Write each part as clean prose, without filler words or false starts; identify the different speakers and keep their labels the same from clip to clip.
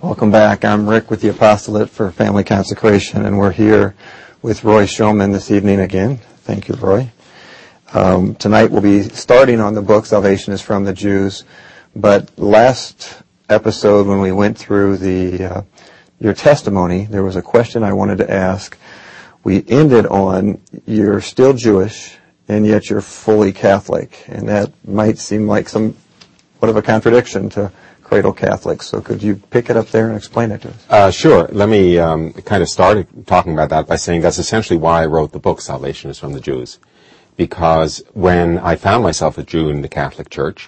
Speaker 1: Welcome back. I'm Rick with the Apostolate for Family Consecration, and we're here with Roy Shulman this evening again. Thank you, Roy. Tonight we'll be starting on the book Salvation is from the Jews, but last episode when we went through your testimony, there was a question I wanted to ask. We ended on you're still Jewish and yet you're fully Catholic, and that might seem like somewhat of a contradiction to cradle Catholics. So could you pick it up there and explain it to us?
Speaker 2: Sure. Let me kind of start talking about that by saying that's essentially why I wrote the book Salvation is from the Jews. Because when I found myself a Jew in the Catholic Church,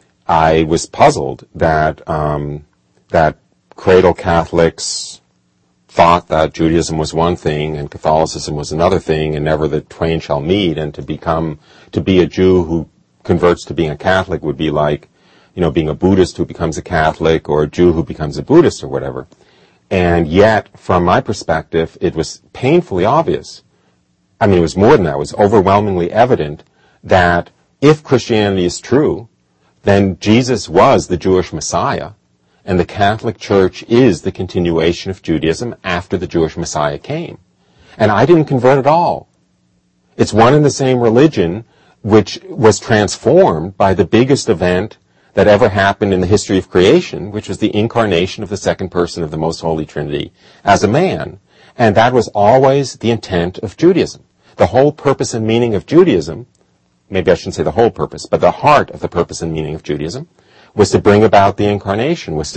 Speaker 2: I was puzzled that that cradle Catholics thought that Judaism was one thing and Catholicism was another thing, and never the twain shall meet. And to be a Jew who converts to being a Catholic would be like, being a Buddhist who becomes a Catholic, or a Jew who becomes a Buddhist, or whatever. And yet, from my perspective, it was painfully obvious. I mean, it was more than that. It was overwhelmingly evident that if Christianity is true, then Jesus was the Jewish Messiah, and the Catholic Church is the continuation of Judaism after the Jewish Messiah came. And I didn't convert at all. It's one and the same religion which was transformed by the biggest event that ever happened in the history of creation, which was the incarnation of the second person of the Most Holy Trinity as a man. And that was always the intent of Judaism. The whole purpose and meaning of Judaism, maybe I shouldn't say the whole purpose, but the heart of the purpose and meaning of Judaism, was to bring about the incarnation, was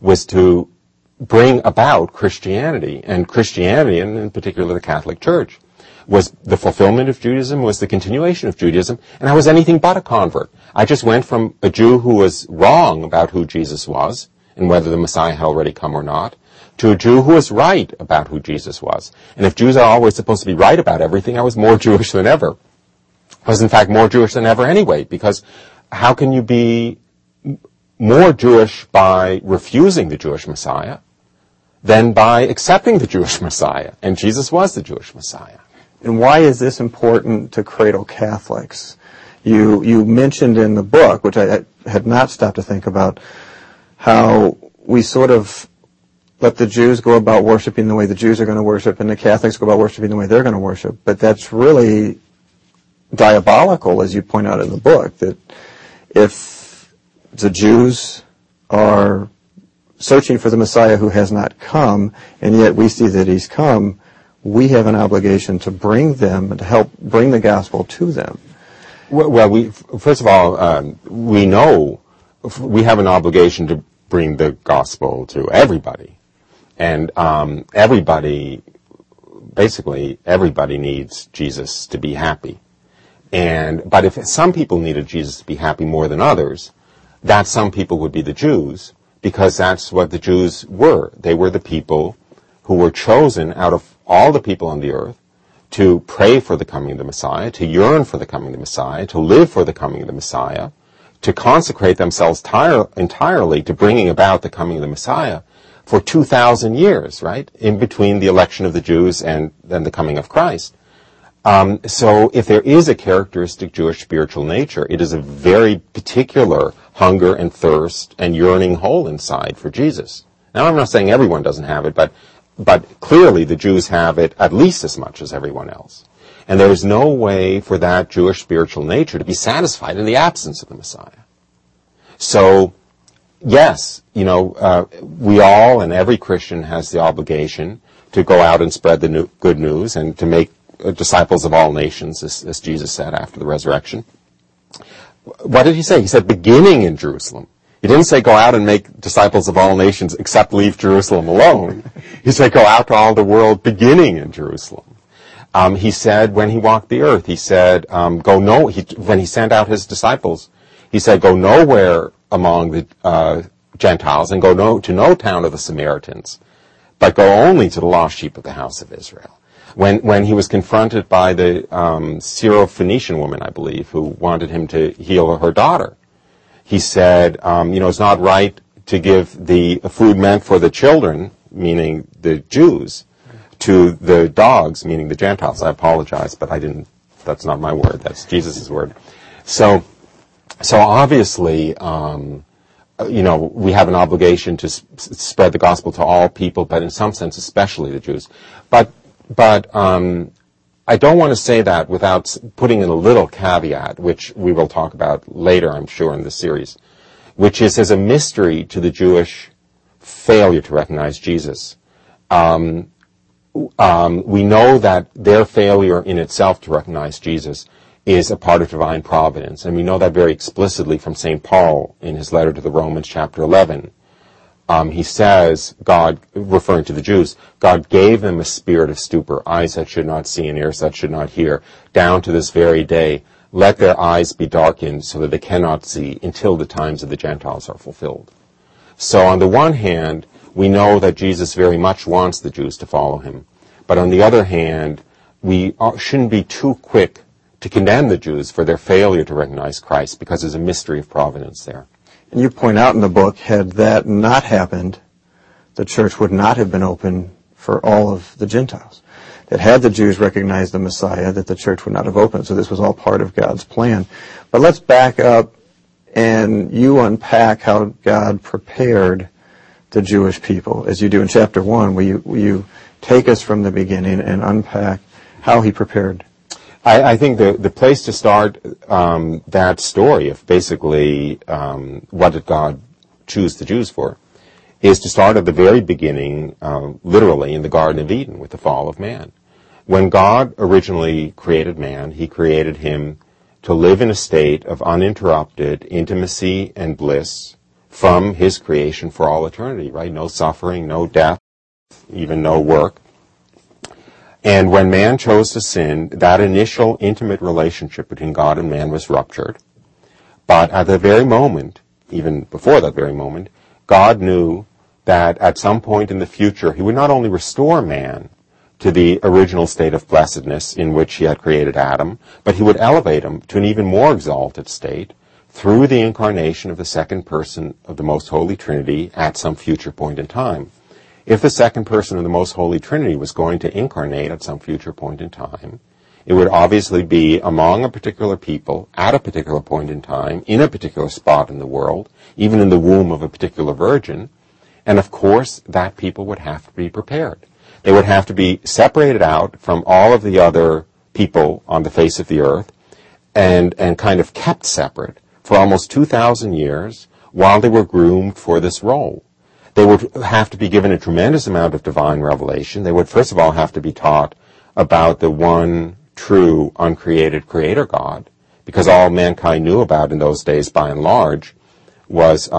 Speaker 2: to bring about Christianity. And Christianity, and in particular the Catholic Church, was the fulfillment of Judaism, was the continuation of Judaism, and I was anything but a convert. I just went from a Jew who was wrong about who Jesus was, and whether the Messiah had already come or not, to a Jew who was right about who Jesus was. And if Jews are always supposed to be right about everything, I was more Jewish than ever. I was in fact more Jewish than ever anyway, because how can you be more Jewish by refusing the Jewish Messiah than by accepting the Jewish Messiah? And Jesus was the Jewish Messiah.
Speaker 1: And why is this important to cradle Catholics? You mentioned in the book, which I had not stopped to think about, how we sort of let the Jews go about worshiping the way the Jews are going to worship, and the Catholics go about worshiping the way they're going to worship. But that's really diabolical, as you point out in the book, that if the Jews are searching for the Messiah who has not come, and yet we see that he's come, we have an obligation to bring them and to help bring the gospel to them.
Speaker 2: Well, first of all, we know we have an obligation to bring the gospel to everybody. And basically everybody needs Jesus to be happy. But if some people needed Jesus to be happy more than others, that some people would be the Jews, because that's what the Jews were. They were the people who were chosen out of all the people on the earth to pray for the coming of the Messiah, to yearn for the coming of the Messiah, to live for the coming of the Messiah, to consecrate themselves entirely to bringing about the coming of the Messiah for 2,000 years, right, in between the election of the Jews and then the coming of Christ. So if there is a characteristic Jewish spiritual nature, it is a very particular hunger and thirst and yearning hole inside for Jesus. Now, I'm not saying everyone doesn't have it, but clearly the Jews have it at least as much as everyone else. And there is no way for that Jewish spiritual nature to be satisfied in the absence of the Messiah. So, yes, we all, and every Christian has the obligation to go out and spread the good news and to make disciples of all nations, as Jesus said after the resurrection. What did he say? He said, beginning in Jerusalem. He didn't say go out and make disciples of all nations except leave Jerusalem alone. He said go out to all the world beginning in Jerusalem. He said when he walked the earth, he said when he sent out his disciples, he said go nowhere among the Gentiles and go to no town of the Samaritans, but go only to the lost sheep of the house of Israel. When he was confronted by the Syrophoenician woman, I believe, who wanted him to heal her daughter, he said, it's not right to give the food meant for the children, meaning the Jews, to the dogs, meaning the Gentiles. I apologize, but that's not my word. That's Jesus' word. So obviously, we have an obligation to spread the gospel to all people, but in some sense, especially the Jews. But I don't want to say that without putting in a little caveat, which we will talk about later, I'm sure, in this series, which is as a mystery to the Jewish failure to recognize Jesus. We know that their failure in itself to recognize Jesus is a part of divine providence, and we know that very explicitly from St. Paul in his letter to the Romans, chapter 11. He says, God, referring to the Jews, God gave them a spirit of stupor, eyes that should not see and ears that should not hear, down to this very day. Let their eyes be darkened so that they cannot see until the times of the Gentiles are fulfilled. So on the one hand, we know that Jesus very much wants the Jews to follow him. But on the other hand, we shouldn't be too quick to condemn the Jews for their failure to recognize Christ, because there's a mystery of providence there.
Speaker 1: And you point out in the book, had that not happened, the church would not have been open for all of the Gentiles. That had the Jews recognized the Messiah, that the church would not have opened. So this was all part of God's plan. But let's back up and you unpack how God prepared the Jewish people, as you do in chapter 1. Will you take us from the beginning and unpack how he prepared?
Speaker 2: I think the place to start that story of basically what did God choose the Jews for is to start at the very beginning, literally in the Garden of Eden with the fall of man. When God originally created man, he created him to live in a state of uninterrupted intimacy and bliss from his creation for all eternity, right? No suffering, no death, even no work. And when man chose to sin, that initial intimate relationship between God and man was ruptured. But at the very moment, even before that very moment, God knew that at some point in the future, he would not only restore man to the original state of blessedness in which he had created Adam, but he would elevate him to an even more exalted state through the incarnation of the second person of the Most Holy Trinity at some future point in time. If the second person of the Most Holy Trinity was going to incarnate at some future point in time, it would obviously be among a particular people, at a particular point in time, in a particular spot in the world, even in the womb of a particular virgin, and of course that people would have to be prepared. They would have to be separated out from all of the other people on the face of the earth and kind of kept separate for almost 2,000 years while they were groomed for this role. They would have to be given a tremendous amount of divine revelation. They would first of all have to be taught about the one true uncreated creator God, because all mankind knew about in those days by and large was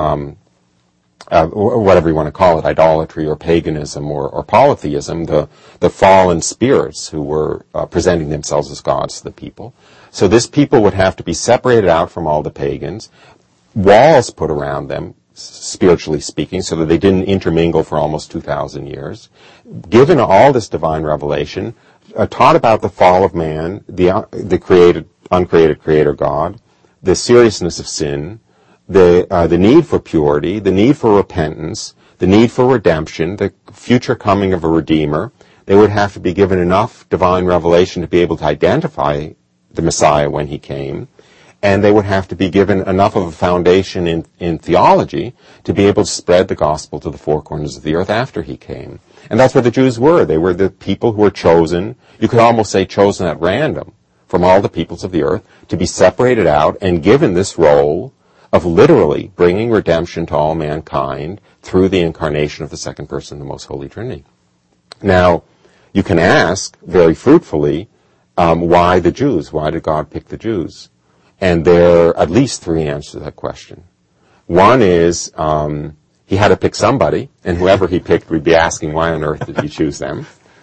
Speaker 2: whatever you want to call it, idolatry or paganism or polytheism, the fallen spirits who were presenting themselves as gods to the people. So this people would have to be separated out from all the pagans, walls put around them, spiritually speaking, so that they didn't intermingle for almost 2,000 years, given all this divine revelation, taught about the fall of man, the created, uncreated creator God, the seriousness of sin, the need for purity, the need for repentance, the need for redemption, the future coming of a Redeemer. They would have to be given enough divine revelation to be able to identify the Messiah when he came, and they would have to be given enough of a foundation in theology to be able to spread the gospel to the four corners of the earth after he came. And that's what the Jews were. They were the people who were chosen, you could almost say chosen at random, from all the peoples of the earth, to be separated out and given this role of literally bringing redemption to all mankind through the incarnation of the second person of the Most Holy Trinity. Now, you can ask very fruitfully, why the Jews? Why did God pick the Jews? And there are at least three answers to that question. One is he had to pick somebody, and whoever he picked would be asking, why on earth did he choose them?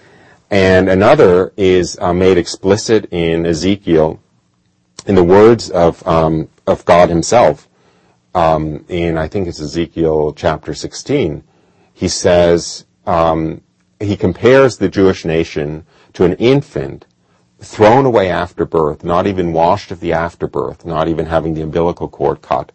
Speaker 2: And another is made explicit in Ezekiel, in the words of God himself, in, I think it's Ezekiel chapter 16. He says, he compares the Jewish nation to an infant thrown away after birth, not even washed of the afterbirth, not even having the umbilical cord cut.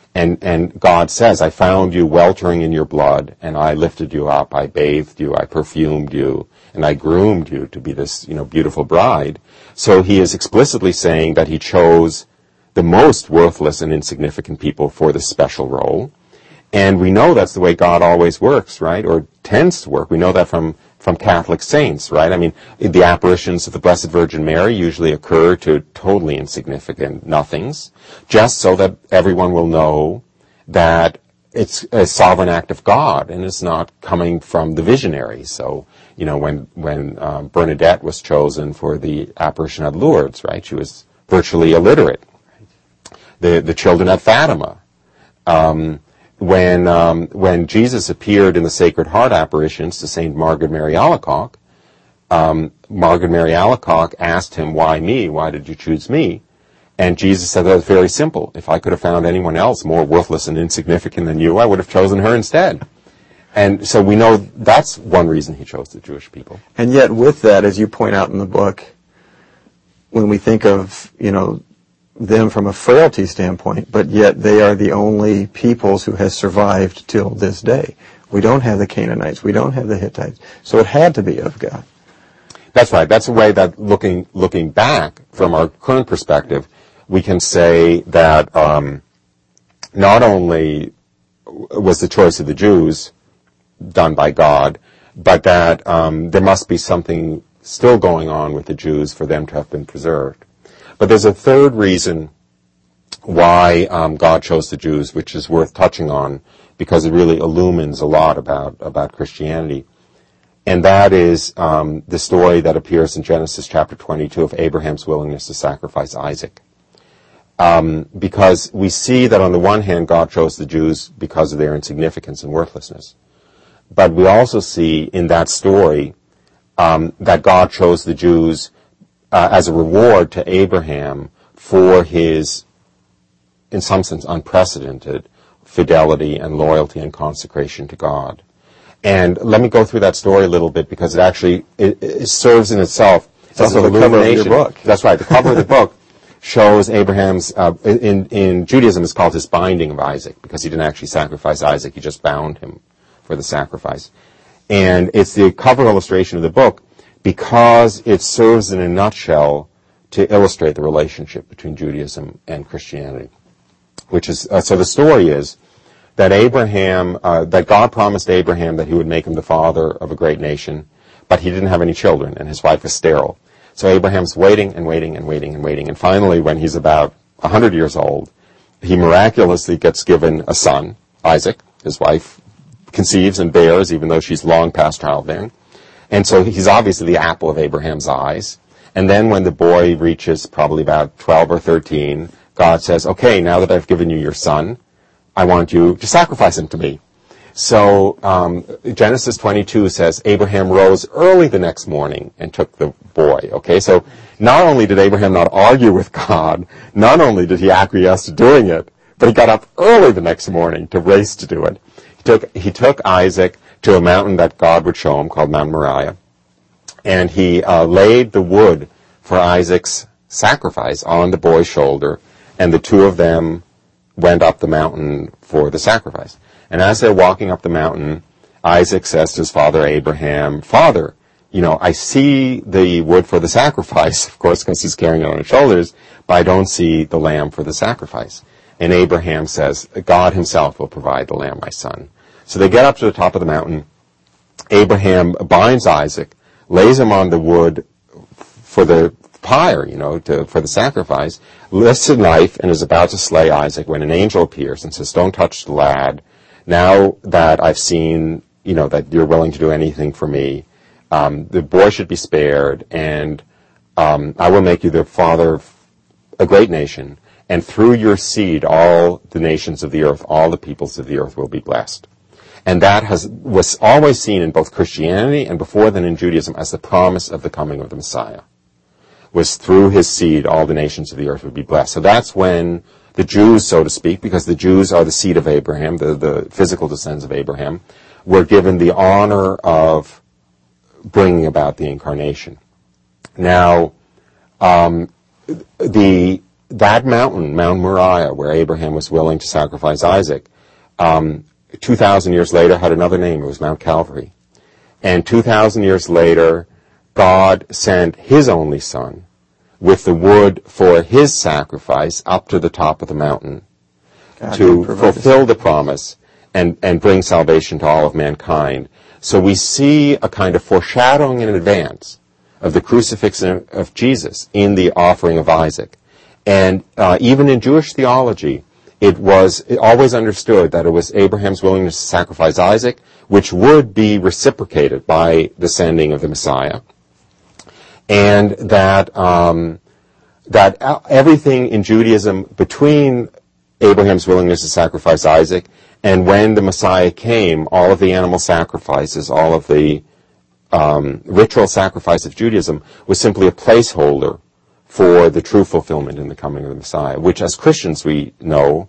Speaker 2: And God says, I found you weltering in your blood, and I lifted you up, I bathed you, I perfumed you, and I groomed you to be this, beautiful bride. So he is explicitly saying that he chose the most worthless and insignificant people for this special role. And we know that's the way God always works, right? Or tends to work. We know that from Catholic saints, right? I mean, the apparitions of the Blessed Virgin Mary usually occur to totally insignificant nothings, just so that everyone will know that it's a sovereign act of God and it's not coming from the visionary. So, you know, when Bernadette was chosen for the apparition at Lourdes, right? She was virtually illiterate. The children at Fatima. When Jesus appeared in the Sacred Heart apparitions to St. Margaret Mary Alacoque, Margaret Mary Alacoque asked him, "Why me? Why did you choose me?" And Jesus said that was very simple. If I could have found anyone else more worthless and insignificant than you, I would have chosen her instead. And so we know that's one reason he chose the Jewish people.
Speaker 1: And yet with that, as you point out in the book, when we think of, you know, them from a frailty standpoint, but yet they are the only peoples who has survived till this day. We don't have the Canaanites. We don't have the Hittites. So it had to be of God.
Speaker 2: That's right. That's a way that looking back from our current perspective, we can say that not only was the choice of the Jews done by God, but that there must be something still going on with the Jews for them to have been preserved. But there's a third reason why God chose the Jews, which is worth touching on, because it really illumines a lot about Christianity. And that is the story that appears in Genesis chapter 22 of Abraham's willingness to sacrifice Isaac. Because we see that on the one hand, God chose the Jews because of their insignificance and worthlessness. But we also see in that story that God chose the Jews as a reward to Abraham for his, in some sense, unprecedented fidelity and loyalty and consecration to God. And let me go through that story a little bit because it actually it serves in itself as an illumination.
Speaker 1: Cover of your book.
Speaker 2: That's right. The cover of the book shows Abraham's, in Judaism it's called his binding of Isaac, because he didn't actually sacrifice Isaac, he just bound him for the sacrifice. And it's the cover illustration of the book because it serves in a nutshell to illustrate the relationship between Judaism and Christianity. Which is, so the story is that that God promised Abraham that he would make him the father of a great nation, but he didn't have any children, and his wife was sterile. So Abraham's waiting and waiting and waiting and waiting, and finally, when he's about 100 years old, he miraculously gets given a son, Isaac. His wife conceives and bears, even though she's long past childbearing. And so he's obviously the apple of Abraham's eyes. And then when the boy reaches probably about 12 or 13, God says, okay, now that I've given you your son, I want you to sacrifice him to me. So Genesis 22 says Abraham rose early the next morning and took the boy. Okay, so not only did Abraham not argue with God, not only did he acquiesce to doing it, but he got up early the next morning to race to do it. He took Isaac to a mountain that God would show him called Mount Moriah, and he laid the wood for Isaac's sacrifice on the boy's shoulder, and the two of them went up the mountain for the sacrifice. And as they're walking up the mountain, Isaac says to his father Abraham, "Father, you know, I see the wood for the sacrifice," of course, because he's carrying it on his shoulders, "but I don't see the lamb for the sacrifice." And Abraham says, "God himself will provide the lamb, my son." So they get up to the top of the mountain. Abraham binds Isaac, lays him on the wood for the pyre, for the sacrifice, lifts a knife and is about to slay Isaac when an angel appears and says, "Don't touch the lad. Now that I've seen, that you're willing to do anything for me, the boy should be spared, and I will make you the father of a great nation, and through your seed all the nations of the earth, all the peoples of the earth will be blessed." And that was always seen in both Christianity and before then in Judaism as the promise of the coming of the Messiah. Was through his seed all the nations of the earth would be blessed. So that's when the Jews, so to speak, because the Jews are the seed of Abraham, the physical descendants of Abraham, were given the honor of bringing about the incarnation. Now, that mountain, Mount Moriah, where Abraham was willing to sacrifice Isaac, 2,000 years later had another name. It was Mount Calvary. And 2,000 years later, God sent his only son with the wood for his sacrifice up to the top of the mountain to fulfill the promise. and bring salvation to all of mankind. So we see a kind of foreshadowing in advance of the crucifixion of Jesus in the offering of Isaac. And even in Jewish theology, it always understood that it was Abraham's willingness to sacrifice Isaac, which would be reciprocated by the sending of the Messiah, and that everything in Judaism between Abraham's willingness to sacrifice Isaac and when the Messiah came, all of the animal sacrifices, all of the ritual sacrifice of Judaism was simply a placeholder for the true fulfillment in the coming of the Messiah, which as Christians we know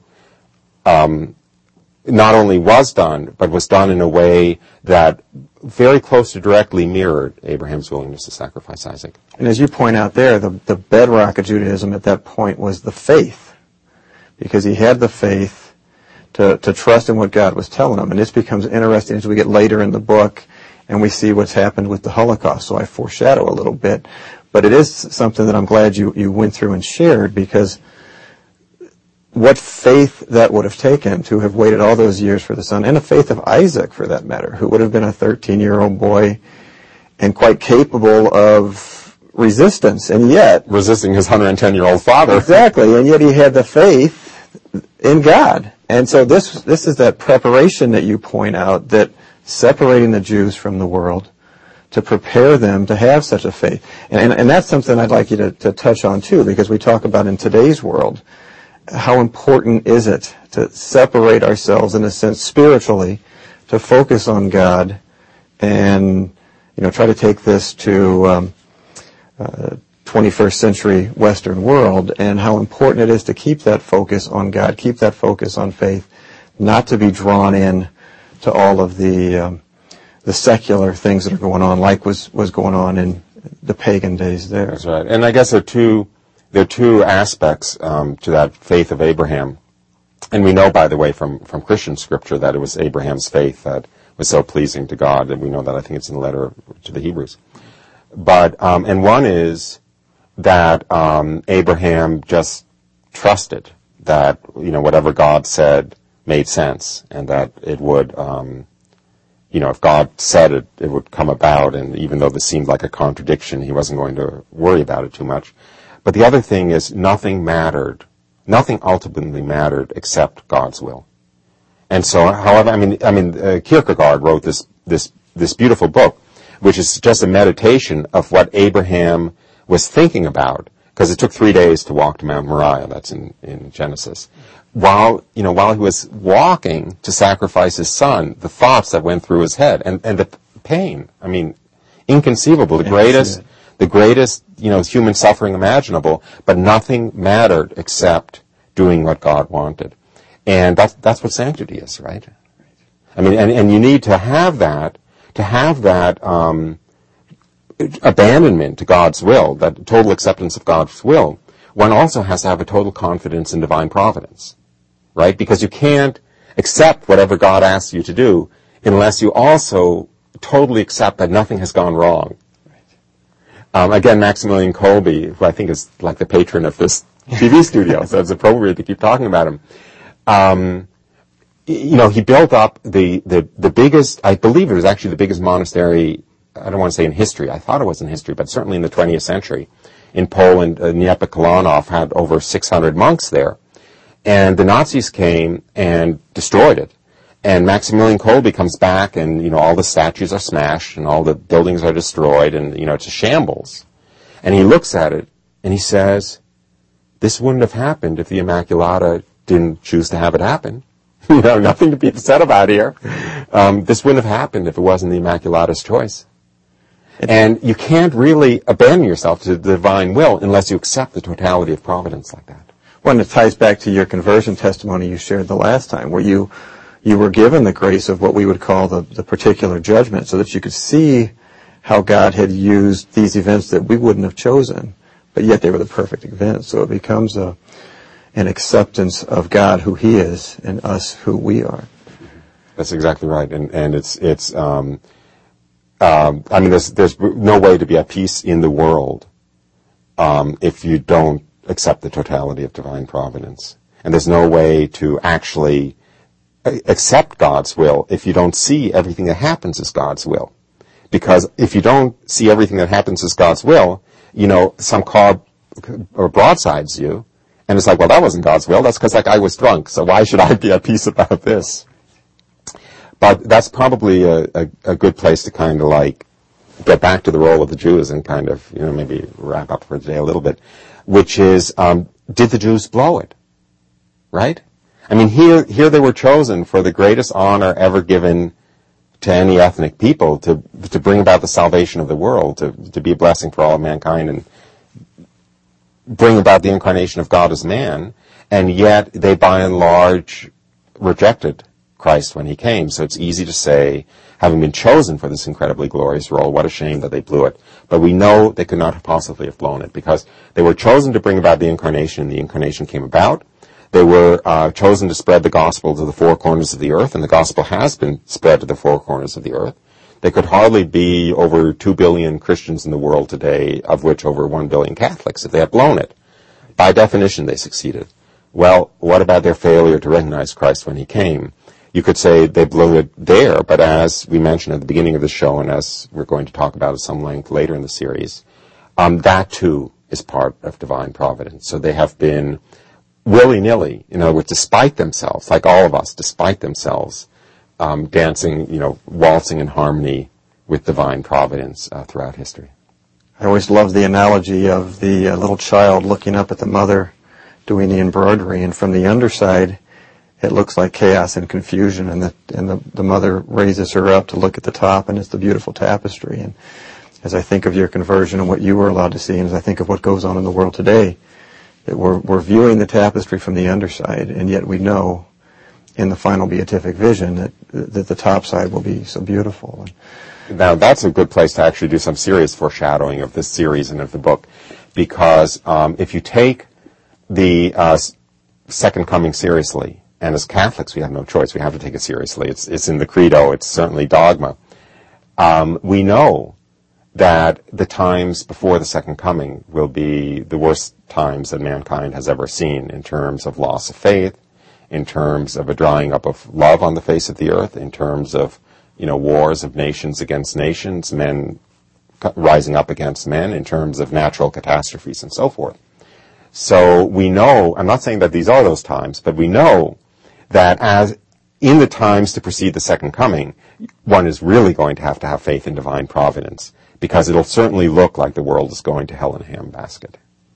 Speaker 2: not only was done, but was done in a way that very close to directly mirrored Abraham's willingness to sacrifice Isaac.
Speaker 1: And as you point out there, the bedrock of Judaism at that point was the faith, because he had the faith to trust in what God was telling him. And this becomes interesting as we get later in the book and we see what's happened with the Holocaust. So I foreshadow a little bit. But it is something that I'm glad you went through and shared, because what faith that would have taken to have waited all those years for the son, and the faith of Isaac, for that matter, who would have been a 13-year-old boy and quite capable of resistance, and yet...
Speaker 2: resisting his 110-year-old father.
Speaker 1: Exactly, and yet he had the faith in God. And so this is that preparation that you point out, that separating the Jews from the world to prepare them to have such a faith. And that's something I'd like you to touch on too, because we talk about in today's world, how important is it to separate ourselves, in a sense, spiritually, to focus on God and, try to take this to 21st century Western world, and how important it is to keep that focus on God, keep that focus on faith, not to be drawn in to all of the secular things that are going on, like was going on in the pagan days there.
Speaker 2: That's right. And I guess there are two aspects to that faith of Abraham. And we know, by the way, from Christian scripture that it was Abraham's faith that was so pleasing to God, and we know that, I think it's in the letter to the Hebrews. But, and one is that Abraham just trusted that, whatever God said made sense, and that it would, if God said it, it would come about, and even though this seemed like a contradiction, he wasn't going to worry about it too much. But the other thing is, nothing ultimately mattered except God's will. And so, however, Kierkegaard wrote this beautiful book, which is just a meditation of what Abraham was thinking about, because it took 3 days to walk to Mount Moriah. That's in Genesis. While he was walking to sacrifice his son, the thoughts that went through his head, and the pain, inconceivable, the greatest, human suffering imaginable, but nothing mattered except doing what God wanted. And that's what sanctity is, right? And you need to have that, abandonment to God's will, that total acceptance of God's will. One also has to have a total confidence in divine providence, right? Because you can't accept whatever God asks you to do unless you also totally accept that nothing has gone wrong. Again, Maximilian Kolbe, who I think is like the patron of this TV studio, so it's appropriate to keep talking about him. He built up the biggest, I believe it was actually the biggest monastery, I don't want to say in history, I thought it was in history, but certainly in the 20th century. In Poland, Niepokalanów had over 600 monks there. And the Nazis came and destroyed it. And Maximilian Kolbe comes back, and, all the statues are smashed, and all the buildings are destroyed, and, it's a shambles. And he looks at it, and he says, this wouldn't have happened if the Immaculata didn't choose to have it happen. Nothing to be upset about here. This wouldn't have happened if it wasn't the Immaculata's choice. And you can't really abandon yourself to the divine will unless you accept the totality of providence like that.
Speaker 1: Well, and it ties back to your conversion testimony you shared the last time, where you were given the grace of what we would call the particular judgment, so that you could see how God had used these events that we wouldn't have chosen, but yet they were the perfect events. So it becomes an acceptance of God, who He is, and us, who we are.
Speaker 2: That's exactly right. And there's no way to be at peace in the world if you don't accept the totality of divine providence. And there's no way to actually accept God's will if you don't see everything that happens as God's will. Because if you don't see everything that happens as God's will, some car or broadsides you, and it's like, well, that wasn't God's will. That's because that guy was drunk. So why should I be at peace about this? But that's probably a good place to kind of like get back to the role of the Jews and kind of, maybe wrap up for today a little bit, which is, did the Jews blow it? Right? I mean, here they were chosen for the greatest honor ever given to any ethnic people to bring about the salvation of the world, to be a blessing for all of mankind and bring about the incarnation of God as man, and yet they by and large rejected Christ when he came. So it's easy to say, having been chosen for this incredibly glorious role, what a shame that they blew it. But we know they could not possibly have blown it because they were chosen to bring about the incarnation, and the incarnation came about. They were chosen to spread the gospel to the four corners of the earth, and the gospel has been spread to the four corners of the earth. There could hardly be over 2 billion Christians in the world today, of which over 1 billion Catholics, if they had blown it. By definition, they succeeded. Well, what about their failure to recognize Christ when he came? You could say they blew it there, but as we mentioned at the beginning of the show, and as we're going to talk about at some length later in the series, that too is part of divine providence. So they have been willy-nilly, in other words, despite themselves, like all of us, despite themselves, dancing, waltzing in harmony with divine providence throughout history.
Speaker 1: I always love the analogy of the little child looking up at the mother doing the embroidery, and from the underside, it looks like chaos and confusion, and the mother raises her up to look at the top, and it's the beautiful tapestry. And as I think of your conversion and what you were allowed to see, and as I think of what goes on in the world today, that we're viewing the tapestry from the underside, and yet we know in the final beatific vision that the top side will be so beautiful.
Speaker 2: Now, that's a good place to actually do some serious foreshadowing of this series and of the book, because if you take the Second Coming seriously, and as Catholics we have no choice, we have to take it seriously. It's in the Credo, it's certainly dogma. We know that the times before the Second Coming will be the worst times that mankind has ever seen in terms of loss of faith, in terms of a drying up of love on the face of the earth, in terms of, wars of nations against nations, men rising up against men, in terms of natural catastrophes and so forth. So we know, I'm not saying that these are those times, but we know that as in the times to precede the Second Coming, one is really going to have faith in divine providence, because it'll certainly look like the world is going to hell in a handbasket.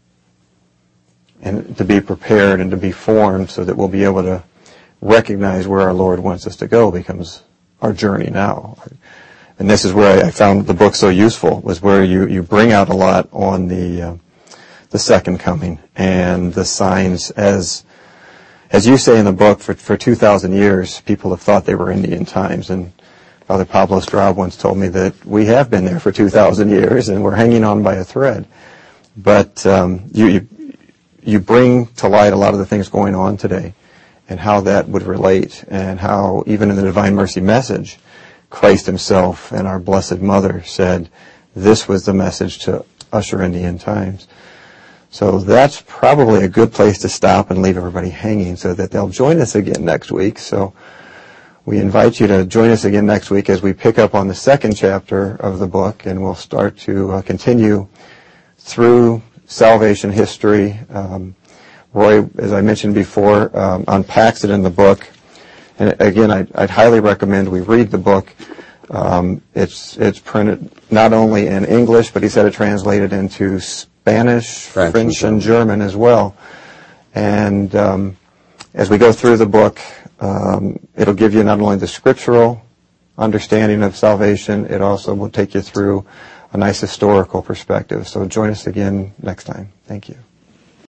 Speaker 1: And to be prepared and to be formed so that we'll be able to recognize where our Lord wants us to go becomes our journey now. And this is where I found the book so useful, was where you bring out a lot on the Second Coming and the signs. As you say in the book, for 2,000 years, people have thought they were in the end times. And Father Pablo Straub once told me that we have been there for 2,000 years and we're hanging on by a thread. But you bring to light a lot of the things going on today and how that would relate, and how even in the Divine Mercy message, Christ himself and our Blessed Mother said this was the message to usher in the end times. So that's probably a good place to stop and leave everybody hanging so that they'll join us again next week. So we invite you to join us again next week as we pick up on the second chapter of the book, and we'll start to continue through salvation history. Roy, as I mentioned before, unpacks it in the book. And again, I'd highly recommend we read the book. It's printed not only in English, but he said it translated into Spanish, French, and German as well. And as we go through the book, it'll give you not only the scriptural understanding of salvation, it also will take you through a nice historical perspective. So join us again next time. Thank you.